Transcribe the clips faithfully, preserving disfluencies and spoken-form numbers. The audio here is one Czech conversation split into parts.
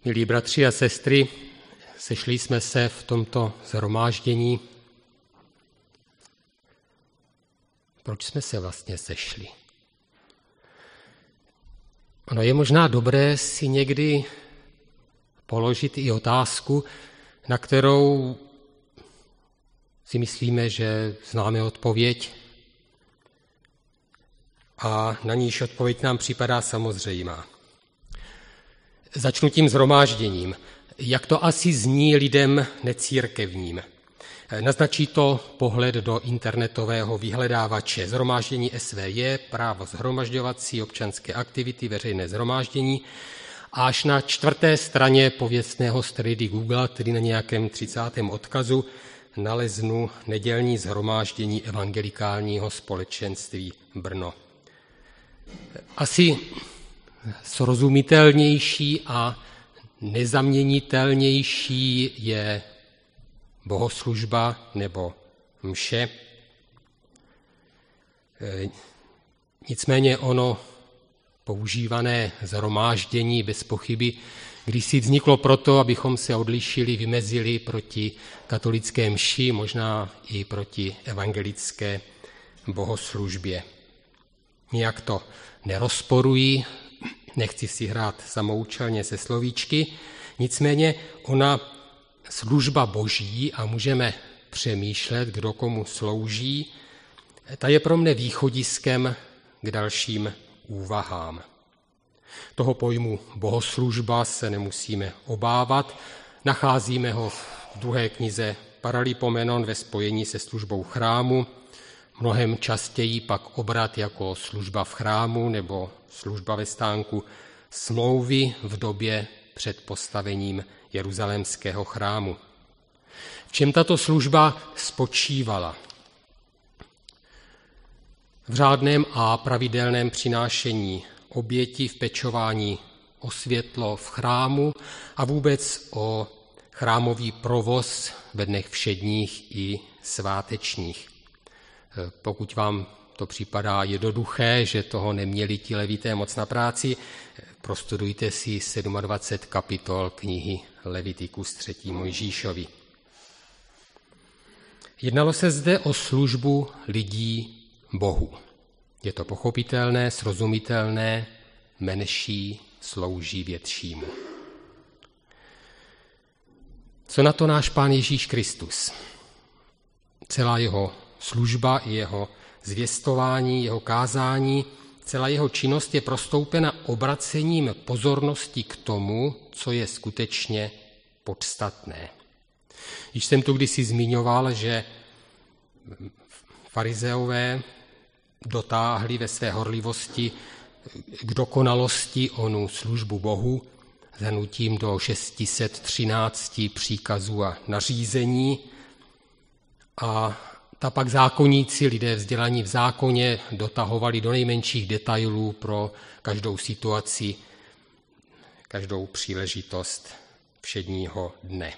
Milí bratři a sestry, sešli jsme se v tomto shromáždění. Proč jsme se vlastně sešli? Ono je možná dobré si někdy položit i otázku, na kterou si myslíme, že známe odpověď, a na níž odpověď nám připadá samozřejmá. Začnu tím shromážděním. Jak to asi zní lidem necírkevním? Naznačí to pohled do internetového vyhledávače. Shromáždění S V J, právo shromažďovací, občanské aktivity, veřejné shromáždění. A až na čtvrté straně pověstného stredy Google, tedy na nějakém třicátém odkazu, naleznu nedělní shromáždění evangelikálního společenství Brno. Asi srozumitelnější a nezaměnitelnější je bohoslužba nebo mše. Nicméně ono používané shromáždění bez pochyby kdysi vzniklo proto, abychom se odlišili, vymezili proti katolické mši, možná i proti evangelické bohoslužbě. Nijak to nerozporuji, nechci si hrát samoučelně se slovíčky, nicméně ona služba Boží, a můžeme přemýšlet, kdo komu slouží, ta je pro mne východiskem k dalším úvahám. Toho pojmu bohoslužba se nemusíme obávat, nacházíme ho v druhé knize Paralipomenon ve spojení se službou chrámu, mnohem častěji pak obrat jako služba v chrámu nebo služba ve stánku smlouvy v době před postavením jeruzalémského chrámu. V čem tato služba spočívala? V řádném a pravidelném přinášení oběti, v pečování o světlo v chrámu a vůbec o chrámový provoz ve dnech všedních i svátečních. Pokud vám to připadá jednoduché, že toho neměli ti levité moc na práci, prostudujte si dvacet sedm kapitol knihy Levitikus třetí Mojžíšovi. Jednalo se zde o službu lidí Bohu. Je to pochopitelné, srozumitelné, menší slouží většímu. Co na to náš Pán Ježíš Kristus? Celá jeho služba i jeho zvěstování, jeho kázání, celá jeho činnost je prostoupena obracením pozornosti k tomu, co je skutečně podstatné. Již jsem tu kdysi zmiňoval, že farizeové dotáhli ve své horlivosti k dokonalosti onu službu Bohu zhrnutím do šest set třináct příkazů a nařízení, a ta pak zákonníci, lidé vzdělaní v zákoně, dotahovali do nejmenších detailů pro každou situaci, každou příležitost všedního dne.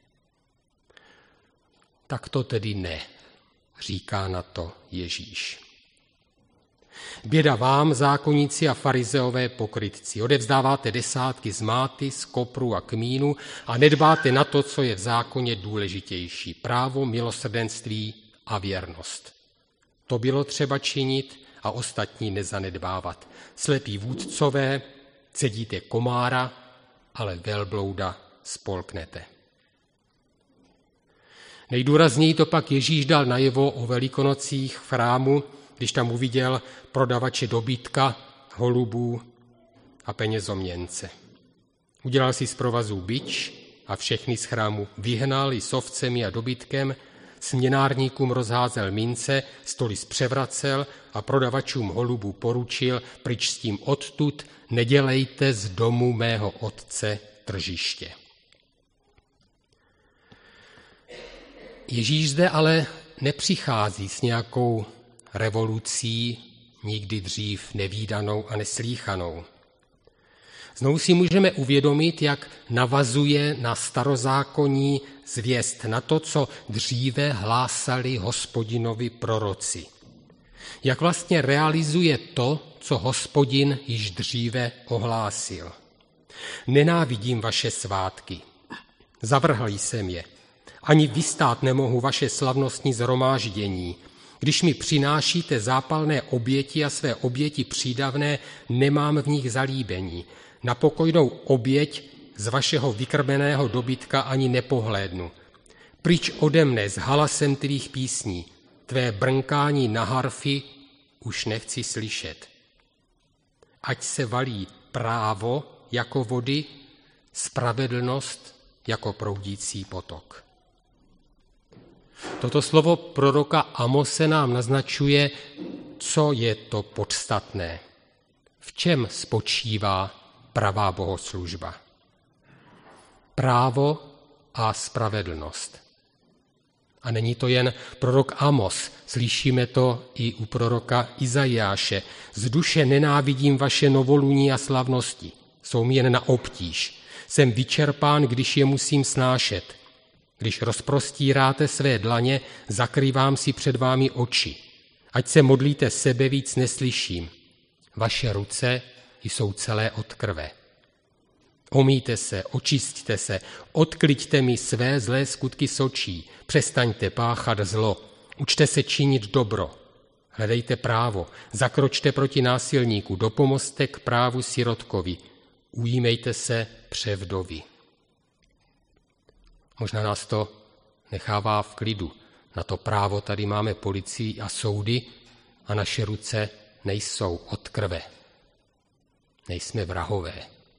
Tak to tedy ne, říká na to Ježíš. Běda vám, zákonníci a farizeové pokrytci, odevzdáváte desátky z máty, z kopru a kmínu a nedbáte na to, co je v zákoně důležitější, právo, milosrdenství a věrnost. To bylo třeba činit a ostatní nezanedbávat. Slepí vůdcové, cedíte komára, ale velblouda spolknete. Nejdůrazněji to pak Ježíš dal najevo o Velikonocích v chrámu, když tam uviděl prodavače dobytka, holubů a penězoměnce. Udělal si z provazů bič a všechny z chrámu vyhnal i s ovcemi a dobytkem, směnárníkům rozházel mince, stoly zpřevracel a prodavačům holubů poručil: pryč s tím odtud, nedělejte z domu mého otce tržiště. Ježíš zde ale nepřichází s nějakou revolucí, nikdy dřív nevídanou a neslýchanou. Znovu si můžeme uvědomit, jak navazuje na starozákonní zvěst, na to, co dříve hlásali Hospodinovi proroci. Jak vlastně realizuje to, co Hospodin již dříve ohlásil. Nenávidím vaše svátky. Zavrhl jsem je. Ani vystát nemohu vaše slavnostní shromáždění. Když mi přinášíte zápalné oběti a své oběti přídavné, nemám v nich zalíbení. Na pokojnou oběť z vašeho vykrmeného dobytka ani nepohlédnu. Pryč ode mne s halasem tvých písní. Tvé brnkání na harfy už nechci slyšet. Ať se valí právo jako vody, spravedlnost jako proudící potok. Toto slovo proroka Amose nám naznačuje, co je to podstatné. V čem spočívá pravá bohoslužba? Právo a spravedlnost. A není to jen prorok Amos, slyšíme to i u proroka Izajáše. Z duše nenávidím vaše novoluní a slavnosti, jsou mi jen na obtíž. Jsem vyčerpán, když je musím snášet. Když rozprostíráte své dlaně, zakrývám si před vámi oči. Ať se modlíte sebe, víc neslyším. Vaše ruce jsou celé od krve. Omýjte se, očisťte se, odkliďte mi své zlé skutky z očí, přestaňte páchat zlo, učte se činit dobro, hledejte právo, zakročte proti násilníku, dopomozte k právu sirotkovi, ujímejte se převdovy. Možná nás to nechává v klidu. Na to právo tady máme policii a soudy a naše ruce nejsou od krve. Nejsme vrahové.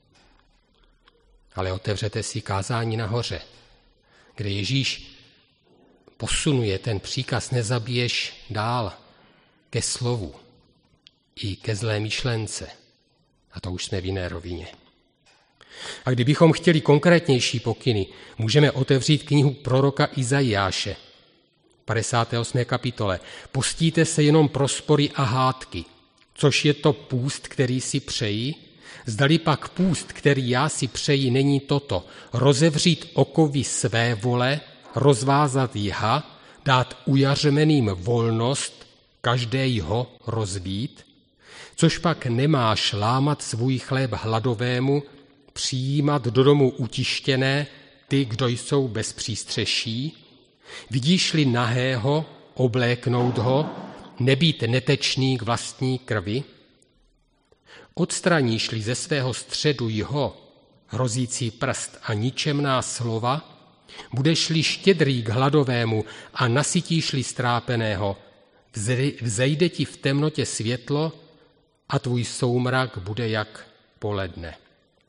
Ale otevřete si kázání nahoře, kde Ježíš posunuje ten příkaz nezabiješ dál ke slovu i ke zlé myšlence. A to už jsme v jiné rovině. A kdybychom chtěli konkrétnější pokyny, můžeme otevřít knihu proroka Izajáše, padesáté osmé kapitole. Postíte se jenom pro spory a hádky, což je to půst, který si přeji. Zdali pak půst, který já si přeji, není toto: rozevřít okovy své vole, rozvázat jha, dát ujařmeným volnost, každého rozbít, což pak nemáš lámat svůj chléb hladovému, přijímat do domu utištěné ty, kdo jsou bez přístřeší, vidíš-li nahého, obléknout ho, nebýt netečný k vlastní krvi, odstraníš-li ze svého středu jeho hrozící prst a ničemná slova, budeš-li štědrý k hladovému a nasytíš-li strápeného, vzejde ti v temnotě světlo a tvůj soumrak bude jak poledne.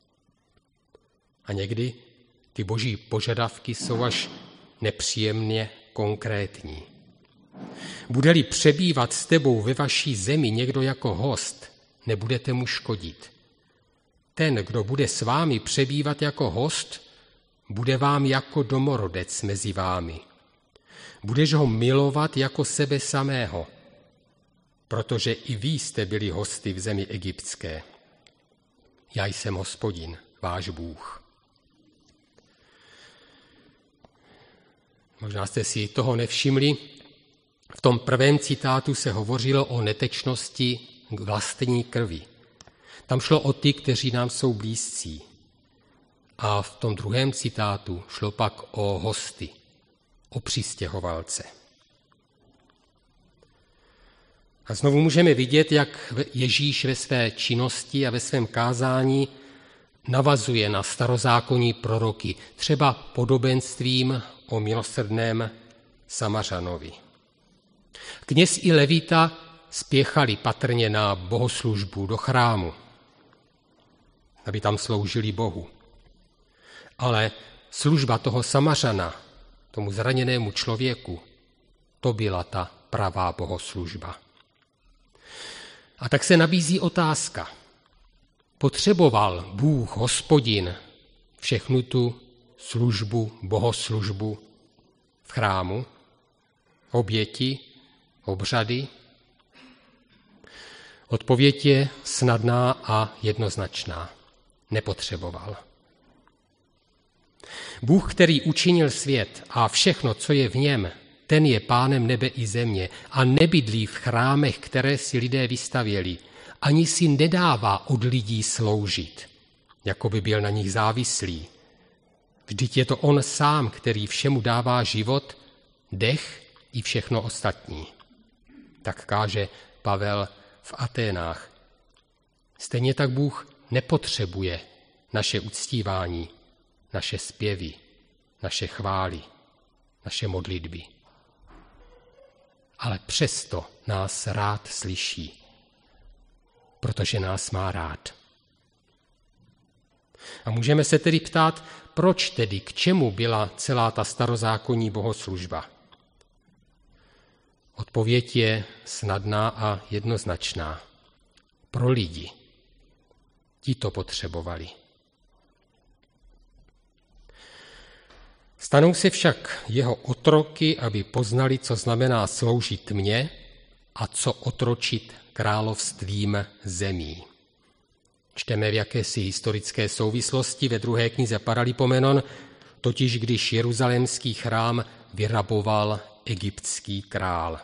A někdy ty boží požadavky jsou až nepříjemně konkrétní. Bude-li přebývat s tebou ve vaší zemi někdo jako host, nebudete mu škodit. Ten, kdo bude s vámi přebývat jako host, bude vám jako domorodec mezi vámi. Budeš ho milovat jako sebe samého, protože i vy jste byli hosty v zemi egyptské. Já jsem Hospodin, váš Bůh. Možná jste si toho nevšimli. V tom prvém citátu se hovořilo o netečnosti k vlastní krvi. Tam šlo o ty, kteří nám jsou blízcí. A v tom druhém citátu šlo pak o hosty, o přistěhovalce. A znovu můžeme vidět, jak Ježíš ve své činnosti a ve svém kázání navazuje na starozákonní proroky, třeba podobenstvím o milosrdném Samařanovi. Kněz i levita spěchali patrně na bohoslužbu do chrámu, aby tam sloužili Bohu. Ale služba toho Samařana, tomu zraněnému člověku, to byla ta pravá bohoslužba. A tak se nabízí otázka. Potřeboval Bůh, Hospodin, všechnu tu službu, bohoslužbu v chrámu, oběti, obřady? Odpověď je snadná a jednoznačná. Nepotřeboval. Bůh, který učinil svět a všechno, co je v něm, ten je pánem nebe i země a nebydlí v chrámech, které si lidé vystavěli, ani si nedává od lidí sloužit, jako by byl na nich závislý. Vždyť je to on sám, který všemu dává život, dech i všechno ostatní. Tak káže Pavel v Aténách. Stejně tak Bůh nepotřebuje naše uctívání, naše zpěvy, naše chvály, naše modlitby. Ale přesto nás rád slyší, protože nás má rád. A můžeme se tedy ptát, proč tedy, k čemu byla celá ta starozákonní bohoslužba? Odpověď je snadná a jednoznačná. Pro lidi. Ti to potřebovali. Stanou se však jeho otroky, aby poznali, co znamená sloužit mně a co otročit královstvím zemí. Čteme v jakési historické souvislosti ve druhé knize Paralipomenon, totiž když jeruzalémský chrám vyraboval egyptský král.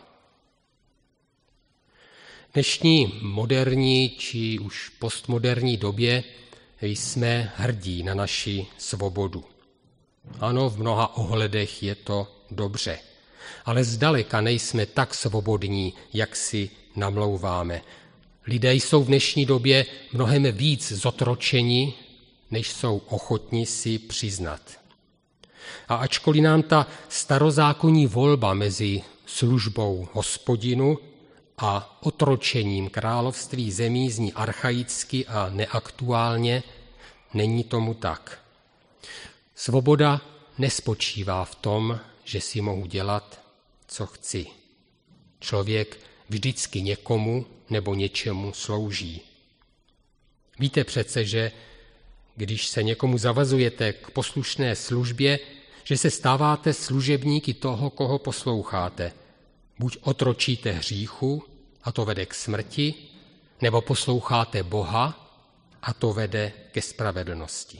V dnešní moderní či už postmoderní době jsme hrdí na naši svobodu. Ano, v mnoha ohledech je to dobře, ale zdaleka nejsme tak svobodní, jak si namlouváme. Lidé jsou v dnešní době mnohem víc zotročeni, než jsou ochotni si přiznat. A ačkoliv nám ta starozákonní volba mezi službou Hospodinu a otročením království zemí zní archaicky a neaktuálně, není tomu tak. Svoboda nespočívá v tom, že si mohu dělat, co chci. Člověk vždycky někomu nebo něčemu slouží. Víte přece, že když se někomu zavazujete k poslušné službě, že se stáváte služebníky toho, koho posloucháte. Buď otročíte hříchu, a to vede k smrti, nebo posloucháte Boha, a to vede ke spravedlnosti.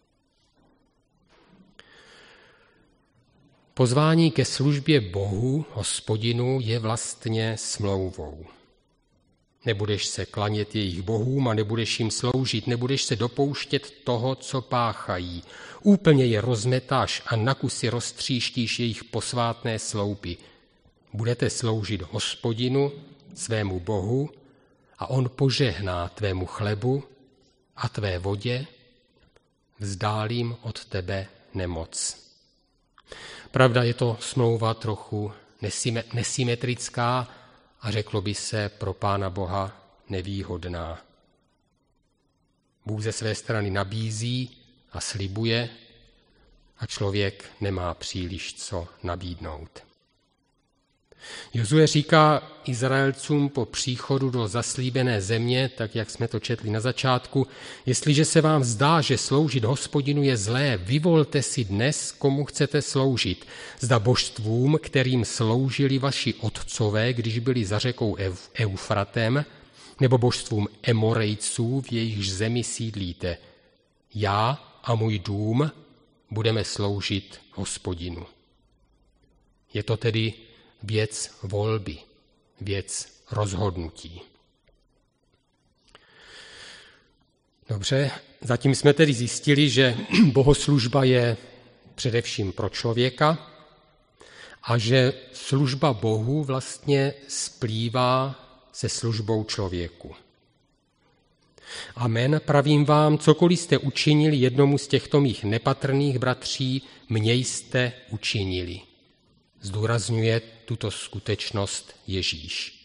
Pozvání ke službě Bohu, Hospodinu, je vlastně smlouvou. Nebudeš se klanět jejich bohům a nebudeš jim sloužit, nebudeš se dopouštět toho, co páchají. Úplně je rozmetáš a na kusy roztříštíš jejich posvátné sloupy. Budete sloužit Hospodinu, svému Bohu, a on požehná tvému chlebu a tvé vodě, vzdálím od tebe nemoc. Pravda, je to smlouva trochu nesymetrická a řeklo by se pro Pána Boha nevýhodná. Bůh ze své strany nabízí a slibuje a člověk nemá příliš co nabídnout. Jozue říká Izraelcům po příchodu do zaslíbené země, tak jak jsme to četli na začátku, jestliže se vám zdá, že sloužit Hospodinu je zlé, vyvolte si dnes, komu chcete sloužit. Zda božstvům, kterým sloužili vaši otcové, když byli za řekou Eufratem, nebo božstvům Emorejců, v jejichž zemi sídlíte. Já a můj dům budeme sloužit Hospodinu. Je to tedy věc volby, věc rozhodnutí. Dobře, zatím jsme tedy zjistili, že bohoslužba je především pro člověka a že služba Bohu vlastně splývá se službou člověku. Amen, pravím vám, cokoliv jste učinili jednomu z těchto mých nepatrných bratří, mně jste učinili. Zdůrazňuje tuto skutečnost Ježíš.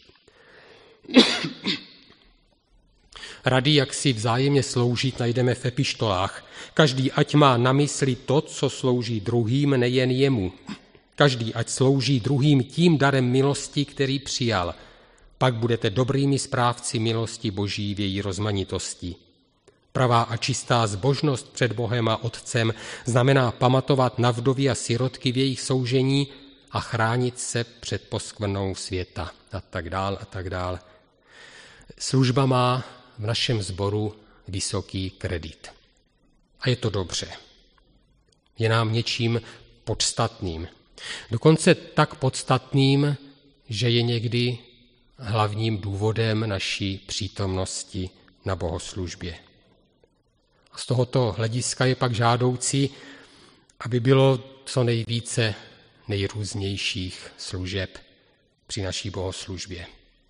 Rady, jak si vzájemně sloužit, najdeme v epištolách. Každý ať má na mysli to, co slouží druhým, nejen jemu. Každý ať slouží druhým tím darem milosti, který přijal. Pak budete dobrými správci milosti Boží v její rozmanitosti. Pravá a čistá zbožnost před Bohem a Otcem znamená pamatovat na vdovy a sirotky v jejich soužení a chránit se před poskvrnou světa a tak dál a tak dál. Služba má v našem sboru vysoký kredit. A je to dobře. Je nám něčím podstatným. Dokonce tak podstatným, že je někdy hlavním důvodem naší přítomnosti na bohoslužbě. A z tohoto hlediska je pak žádoucí, aby bylo co nejvíce nejrůznějších služeb při naší bohoslužbě.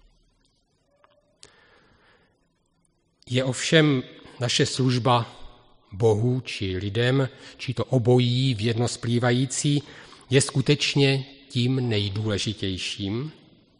Je ovšem naše služba Bohu či lidem, či to obojí v jedno splývající, je skutečně tím nejdůležitějším.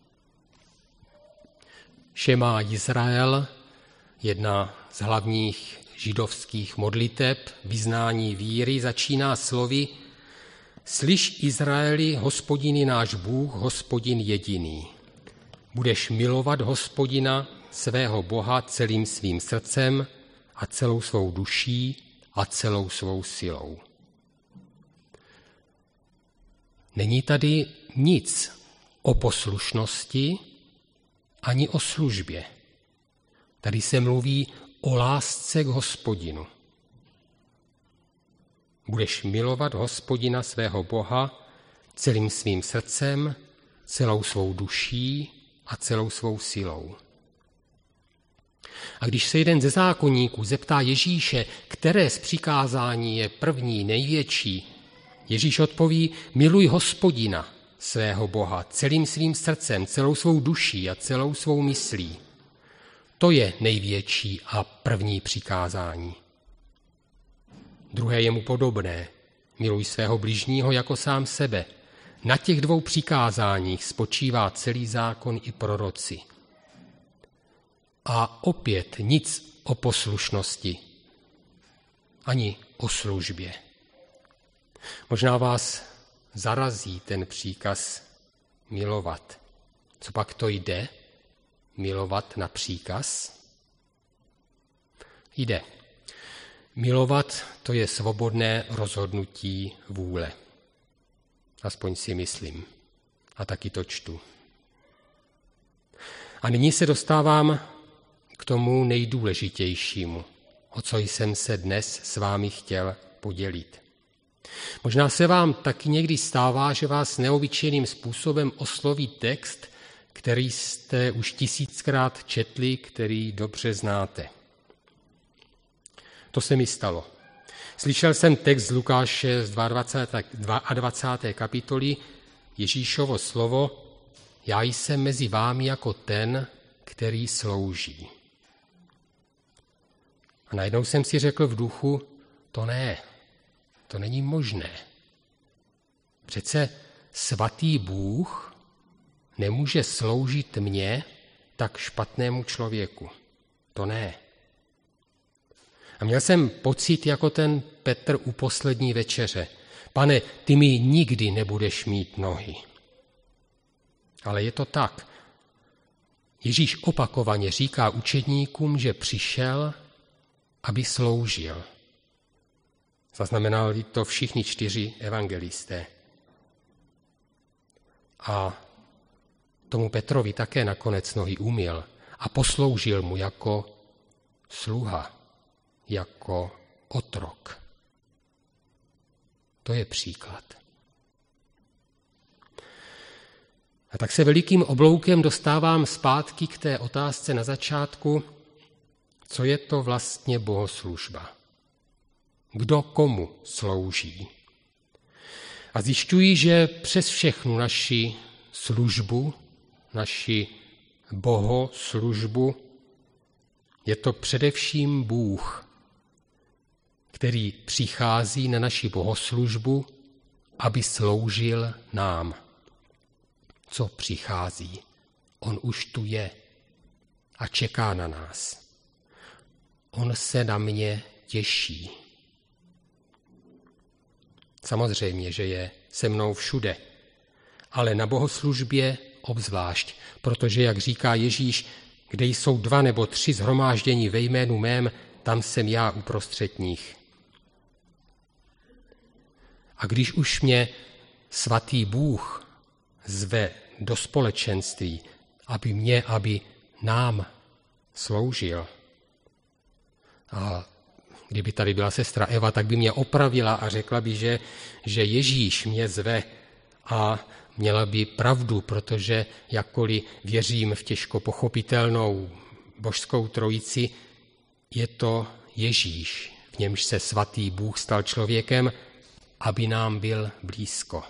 Šema Izrael, jedna z hlavních židovských modliteb, vyznání víry, začíná slovy: Slyš, Izraeli, Hospodin je náš Bůh, Hospodin jediný. Budeš milovat Hospodina, svého Boha, celým svým srdcem a celou svou duší a celou svou silou. Není tady nic o poslušnosti ani o službě. Tady se mluví o lásce k Hospodinu. Budeš milovat Hospodina, svého Boha, celým svým srdcem, celou svou duší a celou svou silou. A když se jeden ze zákonníků zeptá Ježíše, které z přikázání je první, největší, Ježíš odpoví: miluj Hospodina, svého Boha, celým svým srdcem, celou svou duší a celou svou myslí. To je největší a první přikázání. Druhé je mu podobné. Miluj svého bližního jako sám sebe. Na těch dvou přikázáních spočívá celý zákon i proroci. A opět nic o poslušnosti, ani o službě. Možná vás zarazí ten příkaz milovat. Co pak to jde? Milovat na příkaz? Jde. Milovat, to je svobodné rozhodnutí vůle. Aspoň si myslím. A taky to čtu. A nyní se dostávám k tomu nejdůležitějšímu, o co jsem se dnes s vámi chtěl podělit. Možná se vám taky někdy stává, že vás neobyčejným způsobem osloví text, který jste už tisíckrát četli, který dobře znáte. To se mi stalo. Slyšel jsem text z Lukáše z dvacáté druhé kapitoly, Ježíšovo slovo: Já jsem mezi vámi jako ten, který slouží. A najednou jsem si řekl v duchu: to ne, to není možné. Přece svatý Bůh nemůže sloužit mně, tak špatnému člověku. To ne. A měl jsem pocit jako ten Petr u poslední večeře: Pane, ty mi nikdy nebudeš mít nohy. Ale je to tak. Ježíš opakovaně říká učedníkům, že přišel, aby sloužil. Zaznamenali to všichni čtyři evangelisté. A tomu Petrovi také nakonec nohy umyl a posloužil mu jako sluha, jako otrok. To je příklad. A tak se velikým obloukem dostávám zpátky k té otázce na začátku, co je to vlastně bohoslužba. Kdo komu slouží? A zjišťuji, že přes všechnu naši službu, naši bohoslužbu, je to především Bůh, který přichází na naši bohoslužbu, aby sloužil nám. Co přichází? On už tu je a čeká na nás. On se na mě těší. Samozřejmě, že je se mnou všude, ale na bohoslužbě obzvlášť, protože, jak říká Ježíš, kde jsou dva nebo tři shromáždění ve jménu mém, tam jsem já uprostřed nich. A když už mě svatý Bůh zve do společenství, aby mě, aby nám sloužil, a kdyby tady byla sestra Eva, tak by mě opravila a řekla by, že, že Ježíš mě zve, a měla by pravdu, protože jakkoliv věřím v těžko pochopitelnou božskou trojici, je to Ježíš, v němž se svatý Bůh stal člověkem, aby nám byl blízko.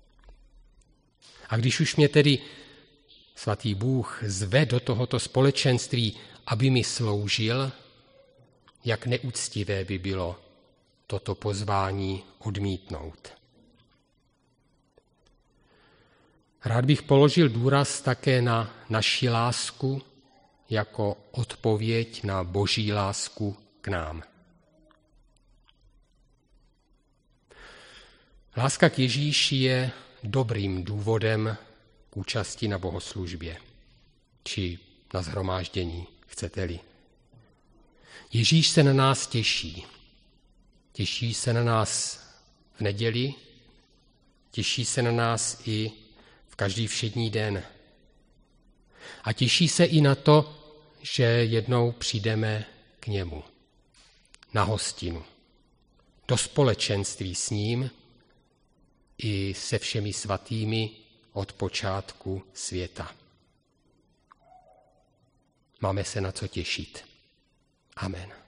A když už mě tedy svatý Bůh zve do tohoto společenství, aby mi sloužil, jak neúctivé by bylo toto pozvání odmítnout. Rád bych položil důraz také na naši lásku jako odpověď na Boží lásku k nám. Láska k Ježíši je dobrým důvodem k účasti na bohoslužbě, či na shromáždění, chcete-li. Ježíš se na nás těší. Těší se na nás v neděli, těší se na nás i v každý všední den. A těší se i na to, že jednou přijdeme k němu, na hostinu, do společenství s ním i se všemi svatými od počátku světa. Máme se na co těšit. Amen.